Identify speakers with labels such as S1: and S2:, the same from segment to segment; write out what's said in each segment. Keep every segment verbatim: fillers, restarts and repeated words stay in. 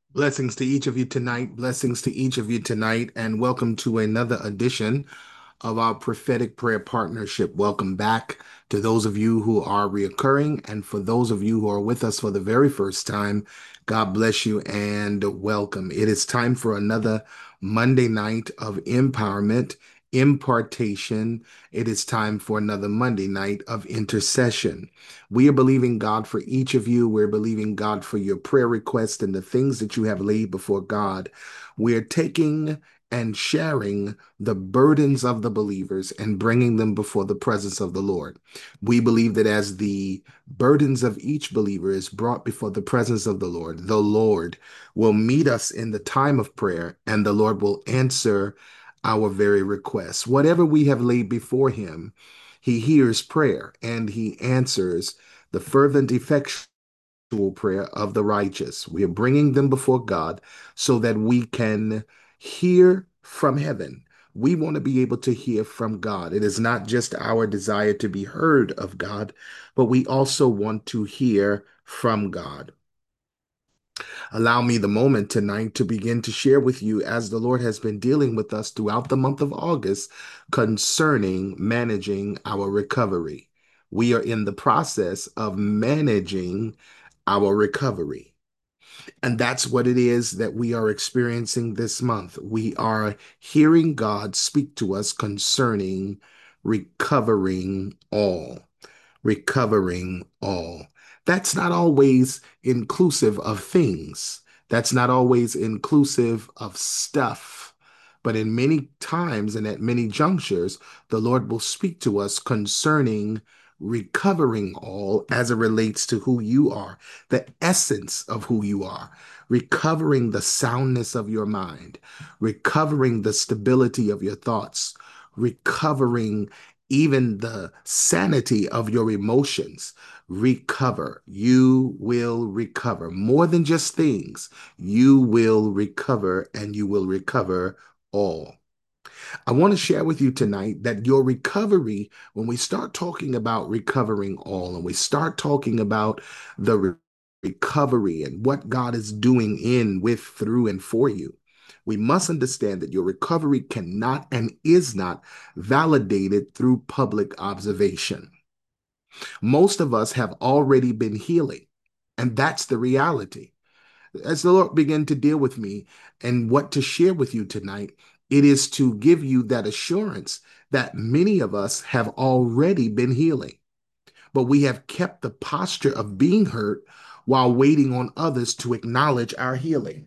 S1: Blessings to each of you tonight. Blessings to each of you tonight, and welcome to another edition of our prophetic prayer partnership. Welcome back to those of you who are reoccurring, and for those of you who are with us for the very first time, God bless you and welcome. It is time for another Monday night of empowerment, impartation. It is time for another Monday night of intercession. We are believing God for each of you. We're believing God for your prayer requests and the things that you have laid before God. We're taking and sharing the burdens of the believers and bringing them before the presence of the Lord. We believe that as the burdens of each believer is brought before the presence of the Lord, the Lord will meet us in the time of prayer and the Lord will answer our very requests. Whatever we have laid before him, he hears prayer and he answers the fervent, effectual prayer of the righteous. We are bringing them before God so that we can hear from heaven. We want to be able to hear from God. It is not just our desire to be heard of God, but we also want to hear from God. Allow me the moment tonight to begin to share with you as the Lord has been dealing with us throughout the month of August concerning managing our recovery. We are in the process of managing our recovery. And that's what it is that we are experiencing this month. We are hearing God speak to us concerning recovering all recovering all. That's not always inclusive of things. That's not always inclusive of stuff. But in many times and at many junctures, the Lord will speak to us concerning recovering all as it relates to who you are, the essence of who you are, recovering the soundness of your mind, recovering the stability of your thoughts, recovering even the sanity of your emotions. Recover. You will recover. More than just things, you will recover and you will recover all. I want to share with you tonight that your recovery, when we start talking about recovering all and we start talking about the re- recovery and what God is doing in, with, through, and for you, we must understand that your recovery cannot and is not validated through public observation. Most of us have already been healing, and that's the reality. As the Lord began to deal with me and what to share with you tonight, it is to give you that assurance that many of us have already been healing, but we have kept the posture of being hurt while waiting on others to acknowledge our healing.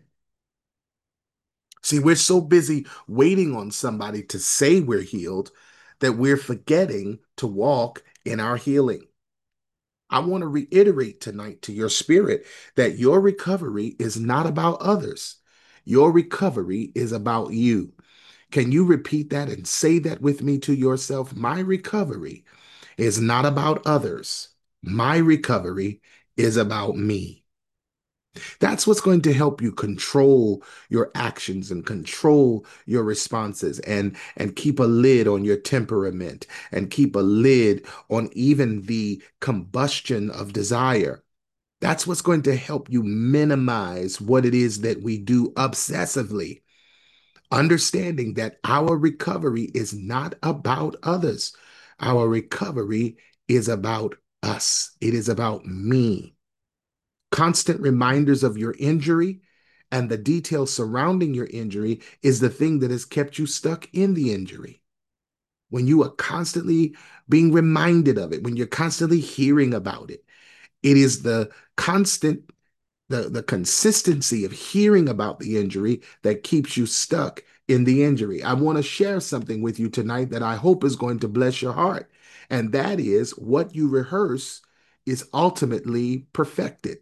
S1: See, we're so busy waiting on somebody to say we're healed that we're forgetting to walk in our healing. I want to reiterate tonight to your spirit that your recovery is not about others. Your recovery is about you. Can you repeat that and say that with me to yourself? My recovery is not about others. My recovery is about me. That's what's going to help you control your actions and control your responses and and keep a lid on your temperament and keep a lid on even the combustion of desire. That's what's going to help you minimize what it is that we do obsessively, understanding that our recovery is not about others. Our recovery is about us. It is about me. Constant reminders of your injury and the details surrounding your injury is the thing that has kept you stuck in the injury. When you are constantly being reminded of it, when you're constantly hearing about it, it is the constant, the, the consistency of hearing about the injury that keeps you stuck in the injury. I want to share something with you tonight that I hope is going to bless your heart. And that is what you rehearse is ultimately perfected.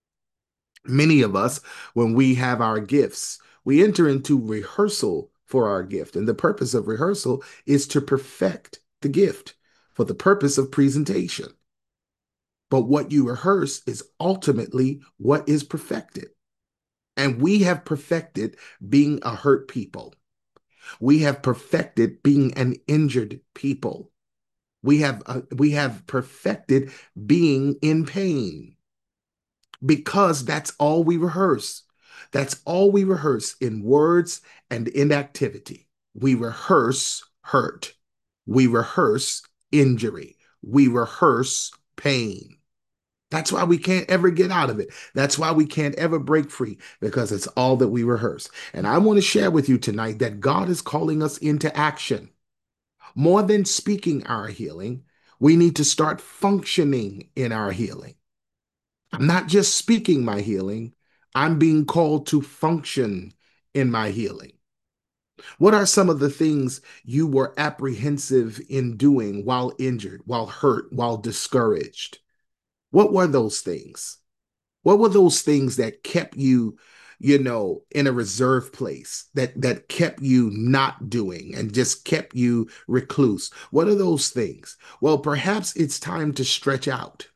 S1: Many of us, when we have our gifts, we enter into rehearsal for our gift. And the purpose of rehearsal is to perfect the gift for the purpose of presentation. But what you rehearse is ultimately what is perfected. And we have perfected being a hurt people. We have perfected being an injured people. We have uh, we have perfected being in pain because that's all we rehearse. That's all we rehearse in words and inactivity. We rehearse hurt. We rehearse injury. We rehearse pain. That's why we can't ever get out of it. That's why we can't ever break free, because it's all that we rehearse. And I want to share with you tonight that God is calling us into action. More than speaking our healing, we need to start functioning in our healing. I'm not just speaking my healing, I'm being called to function in my healing. What are some of the things you were apprehensive in doing while injured, while hurt, while discouraged? What were those things? What were those things that kept you, you know, in a reserve place, that that kept you not doing and just kept you recluse? What are those things? Well, perhaps it's time to stretch out.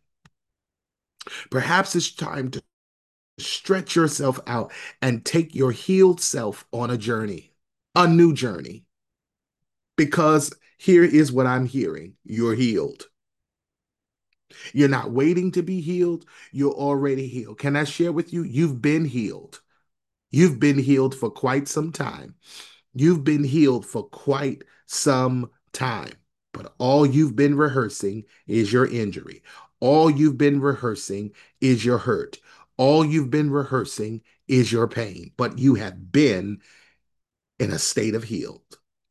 S1: Perhaps it's time to stretch yourself out and take your healed self on a journey, a new journey. Because here is what I'm hearing: you're healed. You're not waiting to be healed, you're already healed. Can I share with you? You've been healed. You've been healed for quite some time. You've been healed for quite some time. But all you've been rehearsing is your injury. All you've been rehearsing is your hurt. All you've been rehearsing is your pain. But you have been in a state of healed.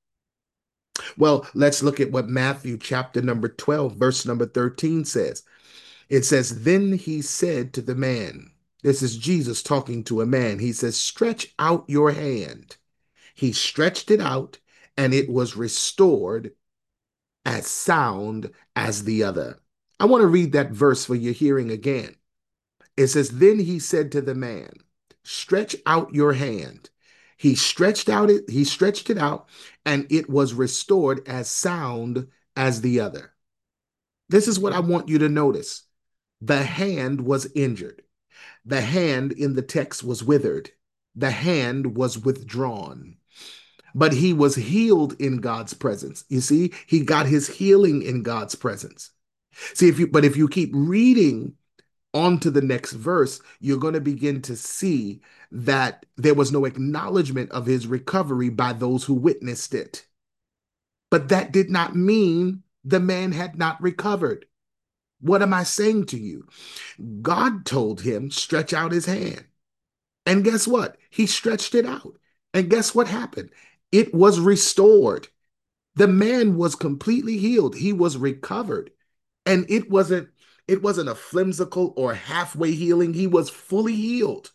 S1: Well, let's look at what Matthew chapter number twelve, verse number thirteen says. It says, "Then he said to the man," this is Jesus talking to a man, he says, "Stretch out your hand." He stretched it out, and it was restored as sound as the other. I want to read that verse for your hearing again. It says, "Then he said to the man, stretch out your hand." He stretched out it, he stretched it out, and it was restored as sound as the other. This is what I want you to notice. The hand was injured. The hand in the text was withered. The hand was withdrawn. But he was healed in God's presence. You see, he got his healing in God's presence. See, if you, but if you keep reading on to the next verse, you're going to begin to see that there was no acknowledgement of his recovery by those who witnessed it. But that did not mean the man had not recovered. What am I saying to you? God told him, stretch out his hand. And guess what? He stretched it out. And guess what happened? It was restored. The man was completely healed. He was recovered. And it wasn't, it wasn't a flimsical or halfway healing. He was fully healed.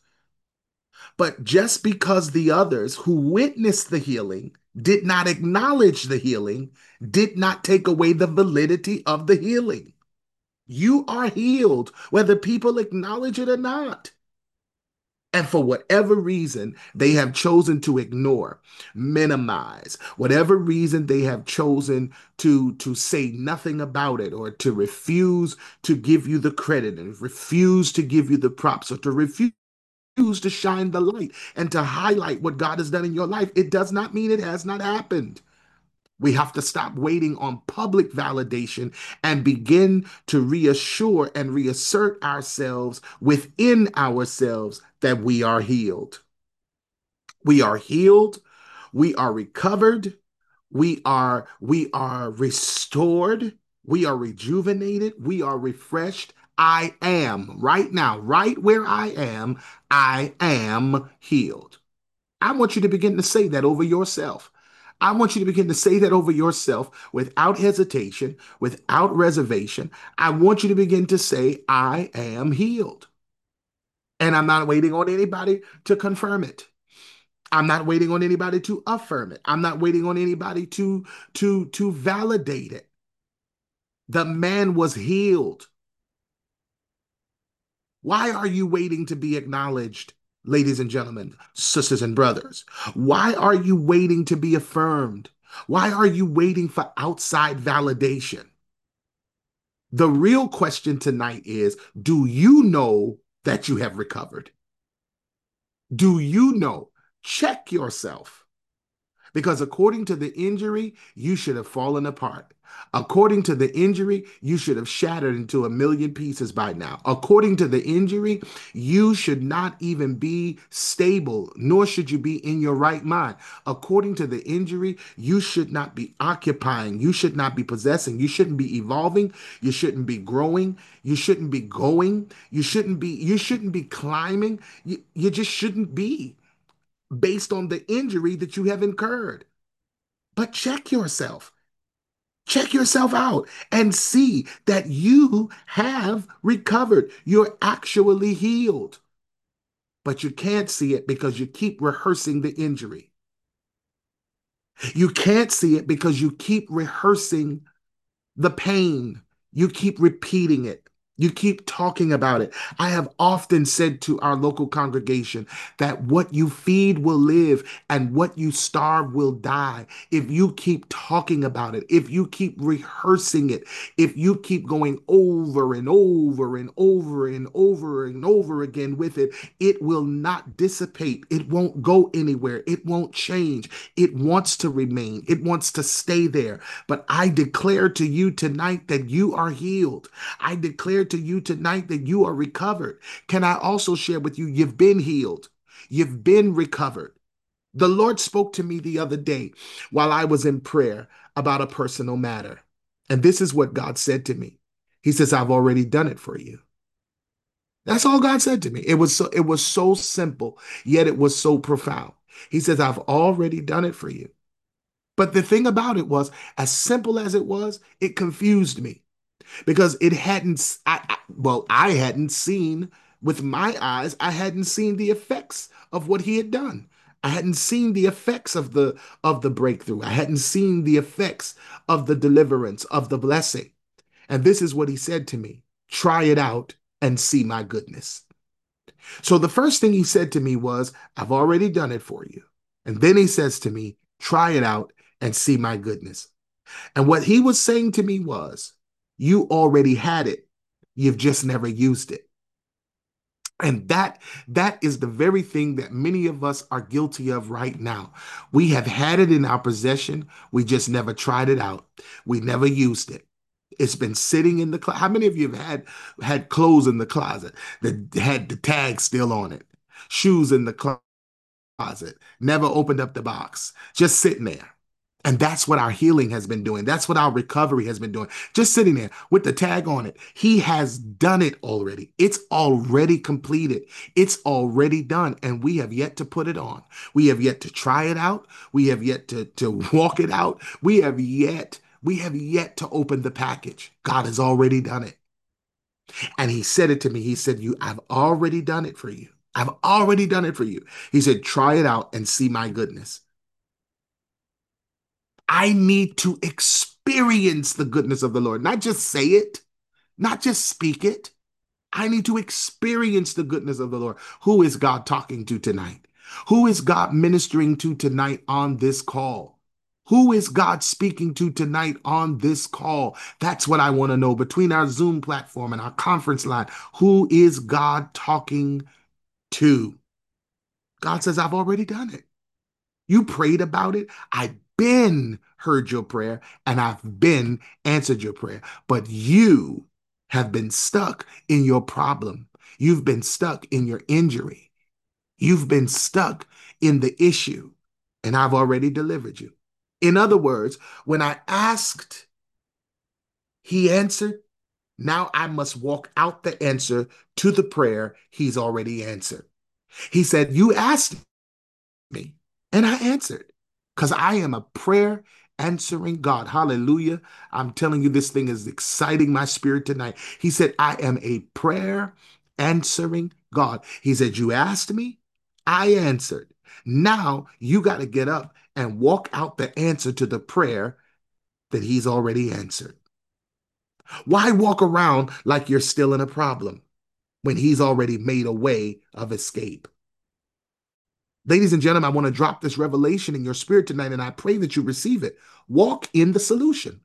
S1: But just because the others who witnessed the healing did not acknowledge the healing, did not take away the validity of the healing. You are healed, whether people acknowledge it or not. And for whatever reason, they have chosen to ignore, minimize, whatever reason they have chosen to, to say nothing about it, or to refuse to give you the credit, and refuse to give you the props, or to refuse to shine the light and to highlight what God has done in your life. It does not mean it has not happened. We have to stop waiting on public validation and begin to reassure and reassert ourselves within ourselves that we are healed. We are healed. We are recovered. We are, we are restored. We are rejuvenated. We are refreshed. I am right now, right where I am, I am healed. I want you to begin to say that over yourself. I want you to begin to say that over yourself without hesitation, without reservation. I want you to begin to say, I am healed. And I'm not waiting on anybody to confirm it. I'm not waiting on anybody to affirm it. I'm not waiting on anybody to, to, to validate it. The man was healed. Why are you waiting to be acknowledged, ladies and gentlemen, sisters and brothers? Why are you waiting to be affirmed? Why are you waiting for outside validation? The real question tonight is, do you know that you have recovered? Do you know? Check yourself. Because according to the injury, you should have fallen apart. According to the injury, you should have shattered into a million pieces by now. According to the injury, you should not even be stable, nor should you be in your right mind. According to the injury, you should not be occupying. You should not be possessing. You shouldn't be evolving. You shouldn't be growing. You shouldn't be going. You shouldn't be, you shouldn't be climbing. You, you just shouldn't be based on the injury that you have incurred. But check yourself. Check yourself out and see that you have recovered. You're actually healed. But you can't see it because you keep rehearsing the injury. You can't see it because you keep rehearsing the pain. You keep repeating it. You keep talking about it. I have often said to our local congregation that what you feed will live and what you starve will die. If you keep talking about it, if you keep rehearsing it, if you keep going over and over and over and over and over again with it, it will not dissipate. It won't go anywhere. It won't change. It wants to remain. It wants to stay there. But I declare to you tonight that you are healed. I declare to you tonight that you are recovered. Can I also share with you, you've been healed. You've been recovered. The Lord spoke to me the other day while I was in prayer about a personal matter. And this is what God said to me. He says, I've already done it for you. That's all God said to me. It was so, it was so simple, yet it was so profound. He says, I've already done it for you. But the thing about it was, as simple as it was, it confused me because it hadn't, I, I, well, I hadn't seen with my eyes, I hadn't seen the effects of what he had done. I hadn't seen the effects of the of the breakthrough. I hadn't seen the effects of the deliverance, of the blessing. And this is what he said to me. Try it out and see my goodness. So the first thing he said to me was, I've already done it for you. And then he says to me, try it out and see my goodness. And what he was saying to me was, you already had it. You've just never used it. And that that is the very thing that many of us are guilty of right now. We have had it in our possession. We just never tried it out. We never used it. It's been sitting in the closet. How many of you have had had clothes in the closet that had the tag still on it? Shoes in the closet, never opened up the box, just sitting there. And that's what our healing has been doing. That's what our recovery has been doing. Just sitting there with the tag on it. He has done it already. It's already completed. It's already done. And we have yet to put it on. We have yet to try it out. We have yet to, to walk it out. We have yet, we have yet to open the package. God has already done it. And he said it to me. He said, you, I've already done it for you. I've already done it for you. He said, try it out and see my goodness. I need to experience the goodness of the Lord, not just say it, not just speak it. I need to experience the goodness of the Lord. Who is God talking to tonight? Who is God ministering to tonight on this call? Who is God speaking to tonight on this call? That's what I want to know between our Zoom platform and our conference line. Who is God talking to? God says, I've already done it. You prayed about it. I've been heard your prayer and I've been answered your prayer. But you have been stuck in your problem. You've been stuck in your injury. You've been stuck in the issue, and I've already delivered you. In other words, when I asked, he answered. Now I must walk out the answer to the prayer he's already answered. He said, you asked me, and I answered, because I am a prayer answering God. Hallelujah. I'm telling you, this thing is exciting my spirit tonight. He said, I am a prayer answering God. He said, you asked me, I answered. Now you got to get up and walk out the answer to the prayer that he's already answered. Why walk around like you're still in a problem when he's already made a way of escape? Ladies and gentlemen, I want to drop this revelation in your spirit tonight, and I pray that you receive it. Walk in the solution.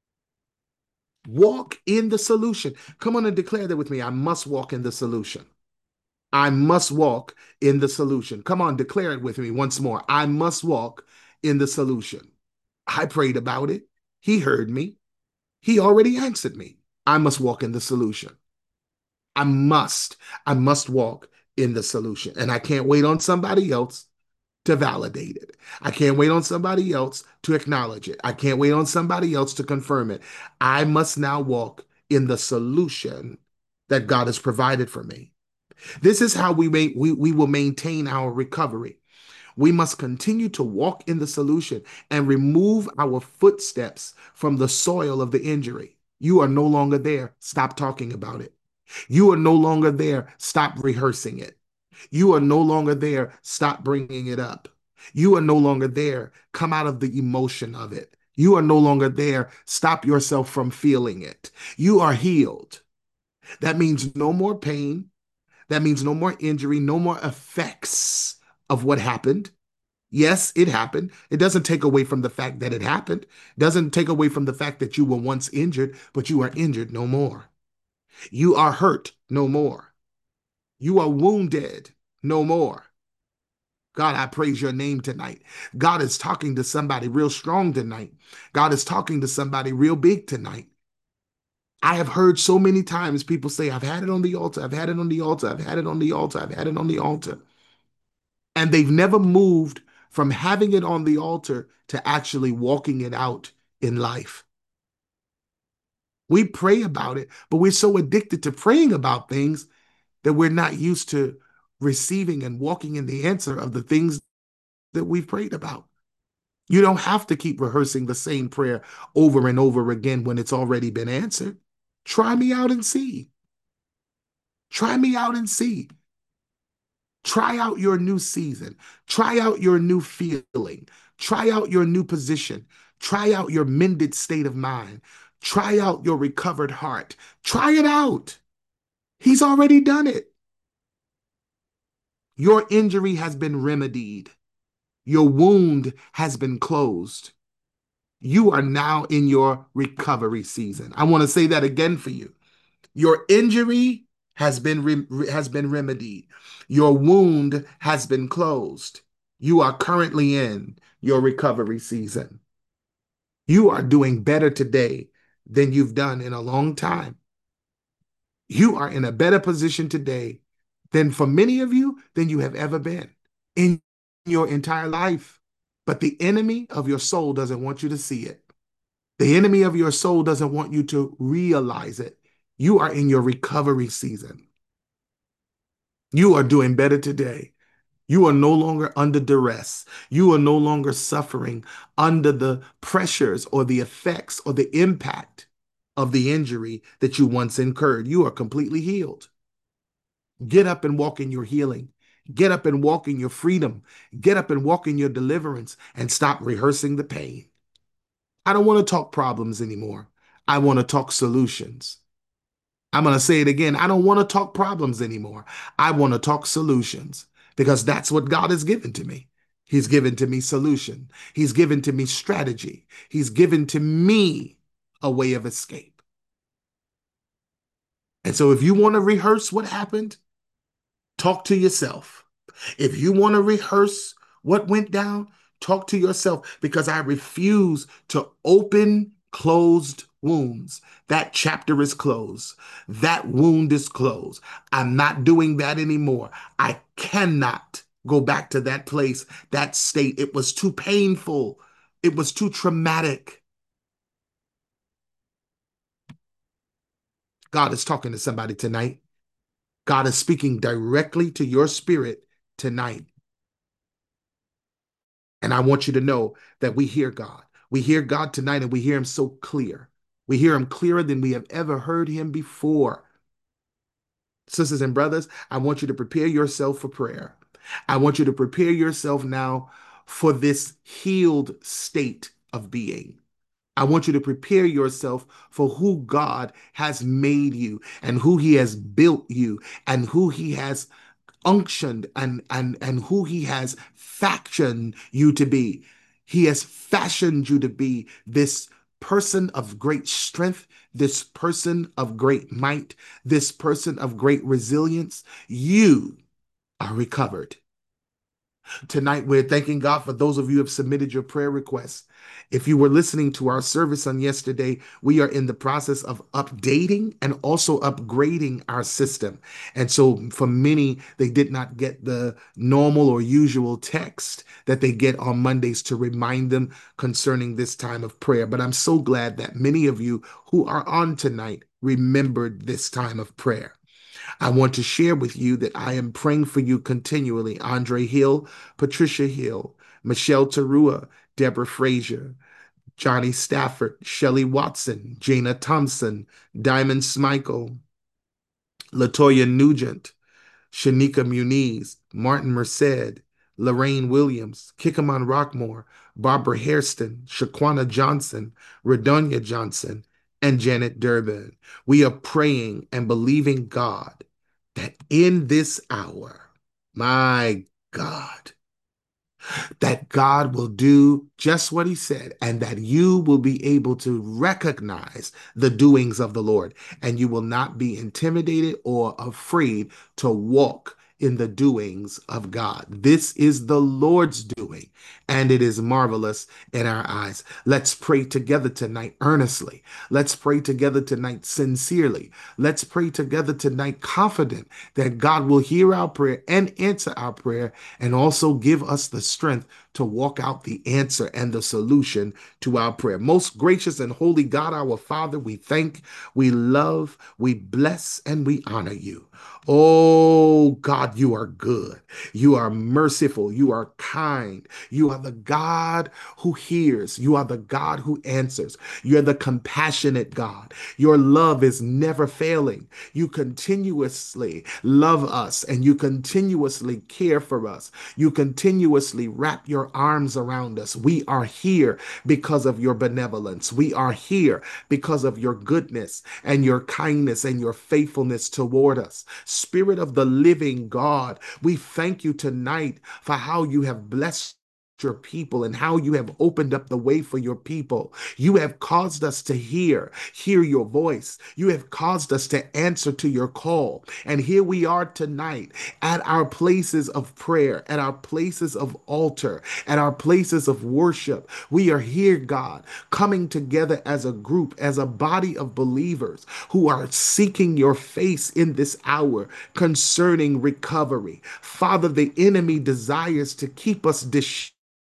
S1: Walk in the solution. Come on and declare that with me. I must walk in the solution. I must walk in the solution. Come on, declare it with me once more. I must walk in the solution. I prayed about it. He heard me. He already answered me. I must walk in the solution. I must, I must walk in the solution. And I can't wait on somebody else to validate it. I can't wait on somebody else to acknowledge it. I can't wait on somebody else to confirm it. I must now walk in the solution that God has provided for me. This is how we, may, we, we will maintain our recovery. We must continue to walk in the solution and remove our footsteps from the soil of the injury. You are no longer there. Stop talking about it. You are no longer there. Stop rehearsing it. You are no longer there. Stop bringing it up. You are no longer there. Come out of the emotion of it. You are no longer there. Stop yourself from feeling it. You are healed. That means no more pain. That means no more injury, no more effects of what happened. Yes, it happened. It doesn't take away from the fact that it happened. It doesn't take away from the fact that you were once injured, but you are injured no more. You are hurt no more. You are wounded no more. God, I praise your name tonight. God is talking to somebody real strong tonight. God is talking to somebody real big tonight. I have heard so many times people say, I've had it on the altar, I've had it on the altar, I've had it on the altar, I've had it on the altar. And they've never moved from having it on the altar to actually walking it out in life. We pray about it, but we're so addicted to praying about things that we're not used to receiving and walking in the answer of the things that we've prayed about. You don't have to keep rehearsing the same prayer over and over again when it's already been answered. Try me out and see. Try me out and see. Try out your new season. Try out your new feeling. Try out your new position. Try out your mended state of mind. Try out your recovered heart. Try it out. He's already done it. Your injury has been remedied. Your wound has been closed. You are now in your recovery season. I want to say that again for you. Your injury has been re- has been remedied. Your wound has been closed. You are currently in your recovery season. You are doing better today than you've done in a long time. You are in a better position today than for many of you than you have ever been in your entire life. But the enemy of your soul doesn't want you to see it. The enemy of your soul doesn't want you to realize it. You are in your recovery season. You are doing better today. You are no longer under duress. You are no longer suffering under the pressures or the effects or the impact of the injury that you once incurred. You are completely healed. Get up and walk in your healing. Get up and walk in your freedom. Get up and walk in your deliverance and stop rehearsing the pain. I don't want to talk problems anymore. I want to talk solutions. I'm going to say it again. I don't want to talk problems anymore. I want to talk solutions because that's what God has given to me. He's given to me solution. He's given to me strategy. He's given to me a way of escape. And so if you want to rehearse what happened, talk to yourself. If you want to rehearse what went down, talk to yourself because I refuse to open closed wounds. That chapter is closed. That wound is closed. I'm not doing that anymore. I cannot go back to that place, that state. It was too painful. It was too traumatic. God is talking to somebody tonight. God is speaking directly to your spirit tonight. And I want you to know that we hear God. We hear God tonight and we hear him so clear. We hear him clearer than we have ever heard him before. Sisters and brothers, I want you to prepare yourself for prayer. I want you to prepare yourself now for this healed state of being. I want you to prepare yourself for who God has made you and who he has built you and who he has unctioned and, and, and who he has fashioned you to be. He has fashioned you to be this person of great strength, this person of great might, this person of great resilience. You are recovered. Tonight, we're thanking God for those of you who have submitted your prayer requests. If you were listening to our service on yesterday, we are in the process of updating and also upgrading our system. And so, for many, they did not get the normal or usual text that they get on Mondays to remind them concerning this time of prayer. But I'm so glad that many of you who are on tonight remembered this time of prayer. I want to share with you that I am praying for you continually. Andre Hill, Patricia Hill, Michelle Tarua, Deborah Frazier, Johnny Stafford, Shelley Watson, Jana Thompson, Diamond Smikle, Latoya Nugent, Shanika Muniz, Martin Merced, Lorraine Williams, Kikaman Rockmore, Barbara Hairston, Shaquana Johnson, Redonia Johnson, and Janet Durbin. We are praying and believing God that in this hour, my God, that God will do just what he said, and that you will be able to recognize the doings of the Lord, and you will not be intimidated or afraid to walk in the doings of God. This is the Lord's doing, and it is marvelous in our eyes. Let's pray together tonight earnestly. Let's pray together tonight sincerely. Let's pray together tonight confident that God will hear our prayer and answer our prayer, and also give us the strength to walk out the answer and the solution to our prayer. Most gracious and holy God, our Father, we thank, we love, we bless, and we honor you. Oh God, you are good. You are merciful. You are kind. You are the God who hears. You are the God who answers. You're the compassionate God. Your love is never failing. You continuously love us, and you continuously care for us. You continuously wrap your arms around us. We are here because of your benevolence. We are here because of your goodness and your kindness and your faithfulness toward us. Spirit of the living God, we thank you tonight for how you have blessed your people and how you have opened up the way for your people. You have caused us to hear, hear your voice. You have caused us to answer to your call. And here we are tonight at our places of prayer, at our places of altar, at our places of worship. We are here, God, coming together as a group, as a body of believers who are seeking your face in this hour concerning recovery. Father, the enemy desires to keep us disheveled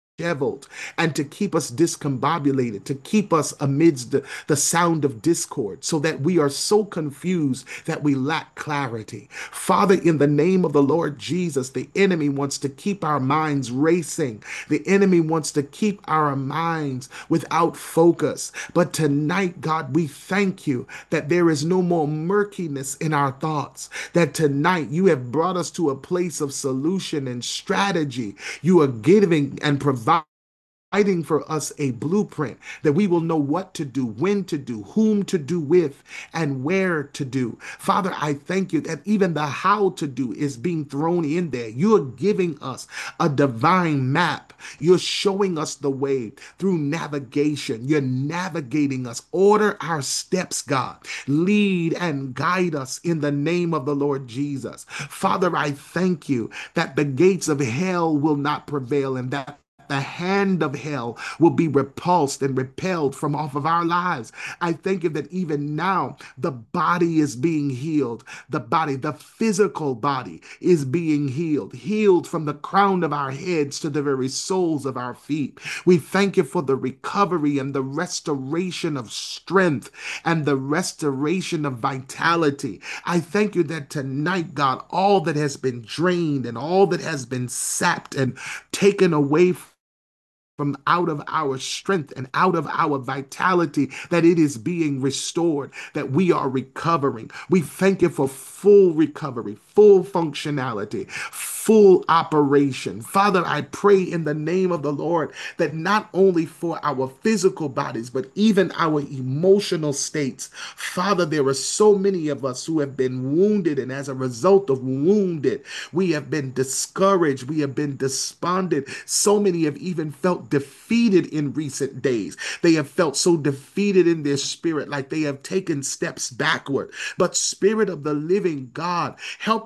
S1: and to keep us discombobulated, to keep us amidst the, the sound of discord, so that we are so confused that we lack clarity. Father, in the name of the Lord Jesus, the enemy wants to keep our minds racing. The enemy wants to keep our minds without focus. But tonight, God, we thank you that there is no more murkiness in our thoughts, that tonight you have brought us to a place of solution and strategy. You are giving and providing providing for us a blueprint that we will know what to do, when to do, whom to do with, and where to do. Father, I thank you that even the how to do is being thrown in there. You're giving us a divine map. You're showing us the way through navigation. You're navigating us. Order our steps, God. Lead and guide us in the name of the Lord Jesus. Father, I thank you that the gates of hell will not prevail, and that the hand of hell will be repulsed and repelled from off of our lives. I thank you that even now the body is being healed. The body, the physical body is being healed, healed from the crown of our heads to the very soles of our feet. We thank you for the recovery and the restoration of strength and the restoration of vitality. I thank you that tonight, God, all that has been drained and all that has been sapped and taken away from out of our strength and out of our vitality, that it is being restored, that we are recovering. We thank you for full recovery, full functionality, full operation. Father, I pray in the name of the Lord that not only for our physical bodies, but even our emotional states. Father, there are so many of us who have been wounded, and as a result of wounded, we have been discouraged, we have been despondent. So many have even felt defeated in recent days. They have felt so defeated in their spirit, like they have taken steps backward. But Spirit of the living God, help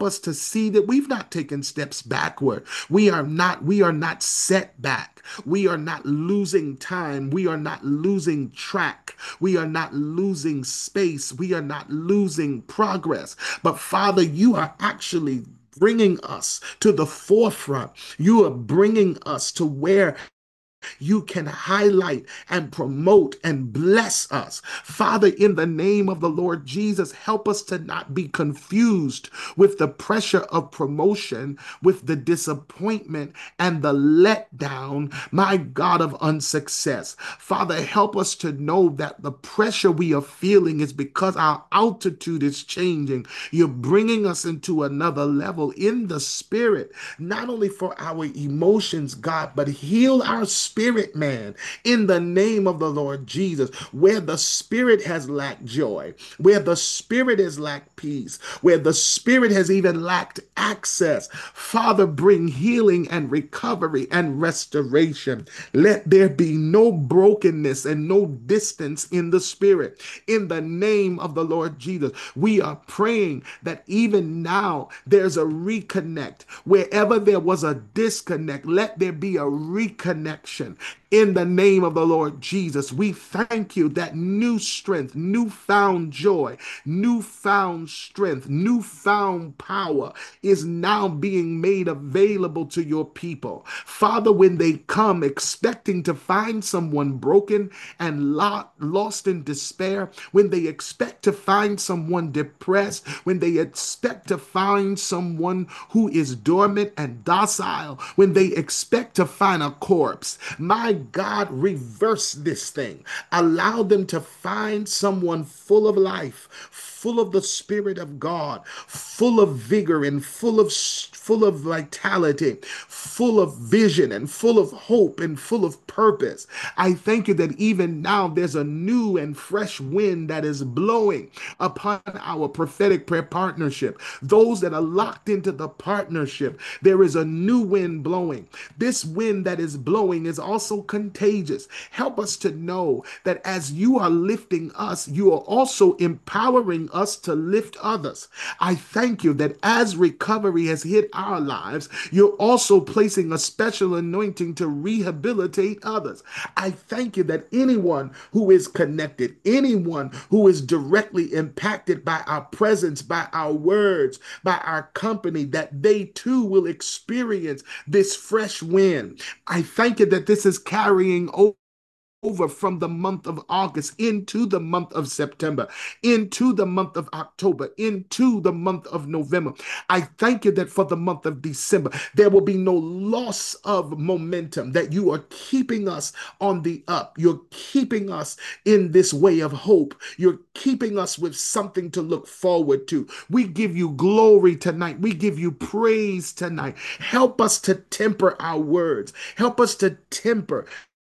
S1: us to see that we've not taken steps backward. We are not, we are not set back. We are not losing time. We are not losing track. We are not losing space. We are not losing progress. But Father, you are actually bringing us to the forefront. You are bringing us to where you can highlight and promote and bless us. Father, in the name of the Lord Jesus, help us to not be confused with the pressure of promotion, with the disappointment and the letdown, my God, of unsuccess. Father, help us to know that the pressure we are feeling is because our altitude is changing. You're bringing us into another level in the spirit, not only for our emotions, God, but heal our spirit, man, in the name of the Lord Jesus. Where the spirit has lacked joy, where the spirit has lacked peace, where the spirit has even lacked access, Father, bring healing and recovery and restoration. Let there be no brokenness and no distance in the spirit. In the name of the Lord Jesus, we are praying that even now there's a reconnect. Wherever there was a disconnect, let there be a reconnection. In the name of the Lord Jesus, we thank you that new strength, newfound joy, newfound strength, newfound power is now being made available to your people. Father, when they come expecting to find someone broken and lo- lost in despair, when they expect to find someone depressed, when they expect to find someone who is dormant and docile, when they expect to find a corpse, my God, reverse this thing. Allow them to find someone full of life, full of the Spirit of God, full of vigor and full of full of vitality, full of vision and full of hope and full of purpose. I thank you that even now there's a new and fresh wind that is blowing upon our prophetic prayer partnership. Those that are locked into the partnership, there is a new wind blowing. This wind that is blowing is also contagious. Help us to know that as you are lifting us, you are also empowering us to lift others. I thank you that as recovery has hit our lives, you're also placing a special anointing to rehabilitate others. I thank you that anyone who is connected, anyone who is directly impacted by our presence, by our words, by our company, that they too will experience this fresh wind. I thank you that this is carrying over over from the month of August into the month of September, into the month of October, into the month of November. I thank you that for the month of December, there will be no loss of momentum, that you are keeping us on the up. You're keeping us in this way of hope. You're keeping us with something to look forward to. We give you glory tonight. We give you praise tonight. Help us to temper our words. Help us to temper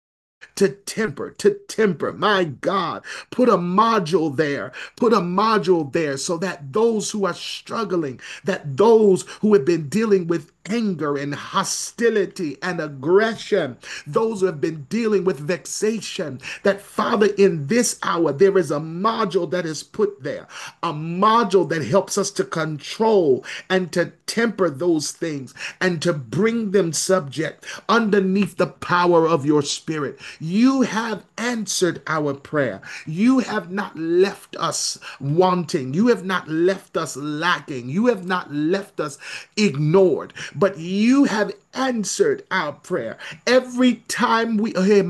S1: to temper, to temper. My God, put a module there, put a module there so that those who are struggling, that those who have been dealing with anger and hostility and aggression, those who have been dealing with vexation, that Father, in this hour, there is a module that is put there, a module that helps us to control and to temper those things and to bring them subject underneath the power of your spirit. You have answered our prayer. You have not left us wanting. You have not left us lacking. You have not left us ignored, but you have answered our prayer. Every time we every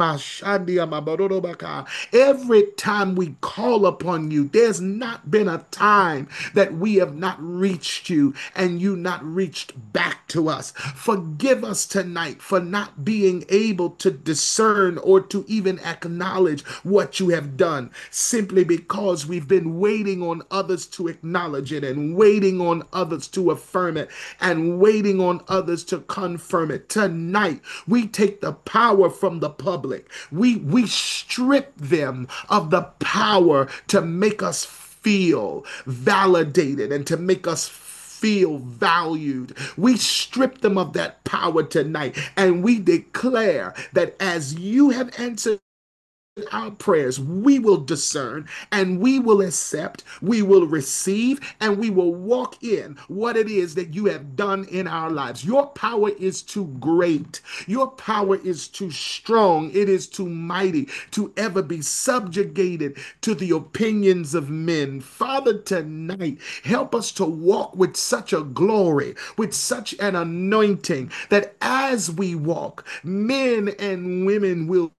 S1: time we call upon you, there's not been a time that we have not reached you and you not reached back to us. Forgive us tonight for not being able to discern or to even acknowledge what you have done, simply because we've been waiting on others to acknowledge it and waiting on others to affirm it and waiting on others to confirm it. Tonight, we take the power from the public. We, we strip them of the power to make us feel validated and to make us feel valued. We strip them of that power tonight, and we declare that as you have answered our prayers, we will discern and we will accept, we will receive, and we will walk in what it is that you have done in our lives. Your power is too great. Your power is too strong. It is too mighty to ever be subjugated to the opinions of men. Father, tonight, help us to walk with such a glory, with such an anointing that as we walk, men and women will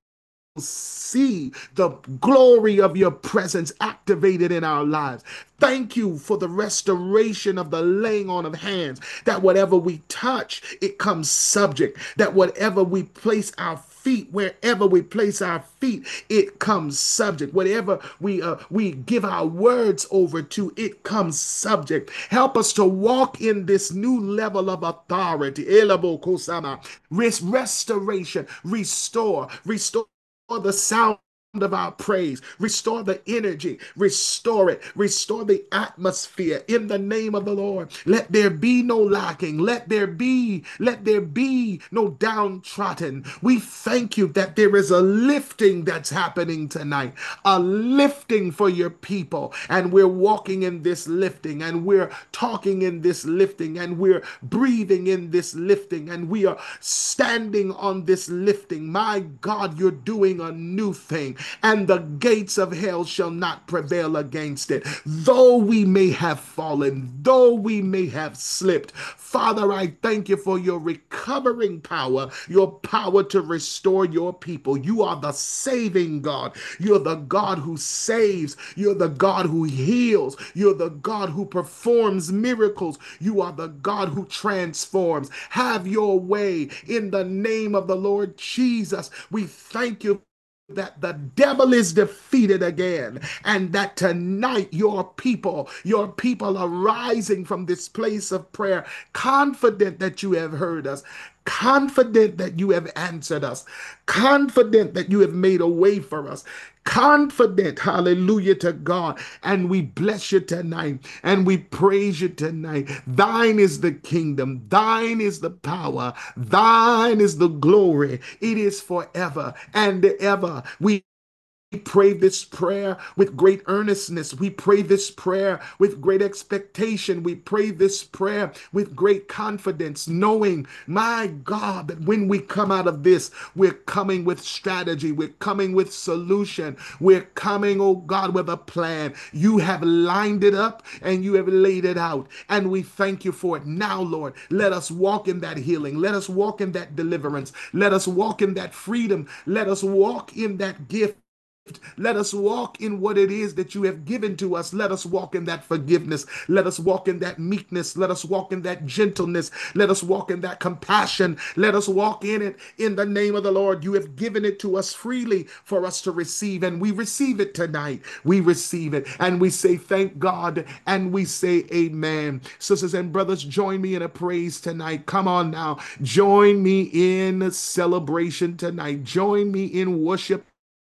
S1: see the glory of your presence activated in our lives. Thank you for the restoration of the laying on of hands, that whatever we touch, it comes subject, that whatever we place our feet, wherever we place our feet, it comes subject. Whatever we uh, we give our words over to, it comes subject. Help us to walk in this new level of authority. Elabo kosama. Res- restoration, restore, restore the sound of our praise, restore the energy, restore it, restore the atmosphere in the name of the Lord. Let there be no lacking, let there be, let there be no downtrodden. We thank you that there is a lifting that's happening tonight, a lifting for your people, and we're walking in this lifting, and we're talking in this lifting, and we're breathing in this lifting, and we are standing on this lifting. My God, you're doing a new thing, and the gates of hell shall not prevail against it. Though we may have fallen, though we may have slipped, Father, I thank you for your recovering power, your power to restore your people. You are the saving God. You're the God who saves. You're the God who heals. You're the God who performs miracles. You are the God who transforms. Have your way in the name of the Lord Jesus. We thank you that the devil is defeated again, and that tonight your people, your people are rising from this place of prayer, confident that you have heard us, confident that you have answered us, confident that you have made a way for us, confident, hallelujah to God. And we bless you tonight and we praise you tonight. Thine is the kingdom, thine is the power, thine is the glory. It is forever and ever. We we pray this prayer with great earnestness. We pray this prayer with great expectation. We pray this prayer with great confidence, knowing, my God, that when we come out of this, we're coming with strategy. We're coming with solution. We're coming, oh God, with a plan. You have lined it up and you have laid it out. And we thank you for it. Now, Lord, let us walk in that healing. Let us walk in that deliverance. Let us walk in that freedom. Let us walk in that gift. Let us walk in what it is that you have given to us. Let us walk in that forgiveness. Let us walk in that meekness. Let us walk in that gentleness. Let us walk in that compassion. Let us walk in it in the name of the Lord. You have given it to us freely for us to receive, and we receive it tonight. We receive it, and we say thank God, and we say amen. Sisters and brothers, join me in a praise tonight. Come on now. Join me in celebration tonight. Join me in worship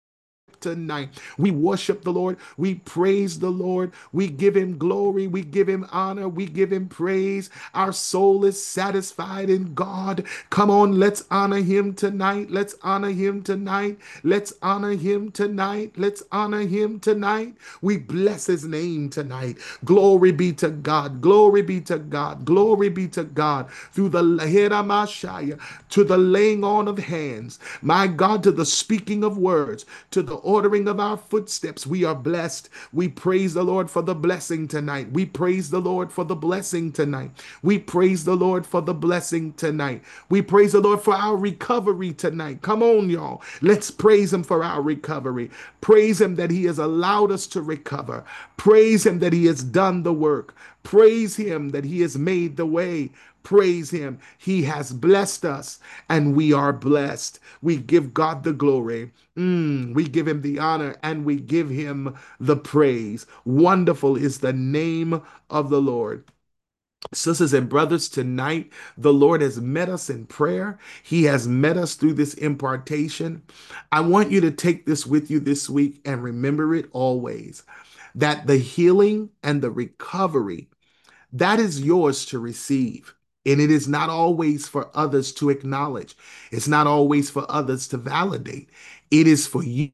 S1: tonight. We worship the Lord. We praise the Lord. We give him glory. We give him honor. We give him praise. Our soul is satisfied in God. Come on, let's honor him tonight. Let's honor him tonight. Let's honor him tonight. Let's honor him tonight. We bless his name tonight. Glory be to God. Glory be to God. Glory be to God. Through the Hiramashaya, to the laying on of hands. My God, to the speaking of words, to the ordering of our footsteps. We are blessed. We praise the Lord for the blessing tonight. We praise the Lord for the blessing tonight. We praise the Lord for the blessing tonight. We praise the Lord for our recovery tonight. Come on, y'all. Let's praise him for our recovery. Praise him that he has allowed us to recover. Praise him that he has done the work. Praise him that he has made the way. Praise him. He has blessed us and we are blessed. We give God the glory. Mm, we give him the honor and we give him the praise. Wonderful is the name of the Lord. Sisters and brothers, tonight the Lord has met us in prayer. He has met us through this impartation. I want you to take this with you this week and remember it always, that the healing and the recovery, that is yours to receive. And it is not always for others to acknowledge. It's not always for others to validate. It is for you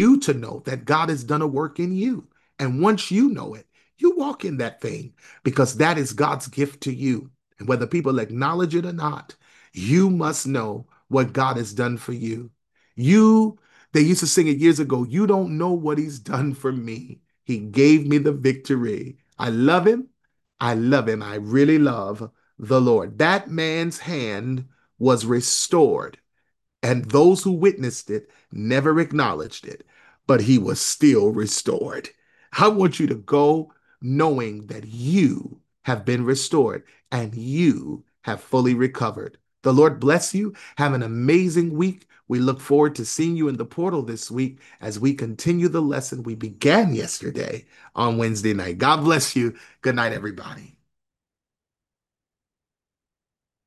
S1: you to know that God has done a work in you. And once you know it, you walk in that thing because that is God's gift to you. And whether people acknowledge it or not, you must know what God has done for you. You, they used to sing it years ago, you don't know what he's done for me. He gave me the victory. I love him. I love him. I really love the Lord. That man's hand was restored, and those who witnessed it never acknowledged it, but he was still restored. I want you to go knowing that you have been restored and you have fully recovered. The Lord bless you. Have an amazing week. We look forward to seeing you in the portal this week as we continue the lesson we began yesterday on Wednesday night. God bless you. Good night, everybody.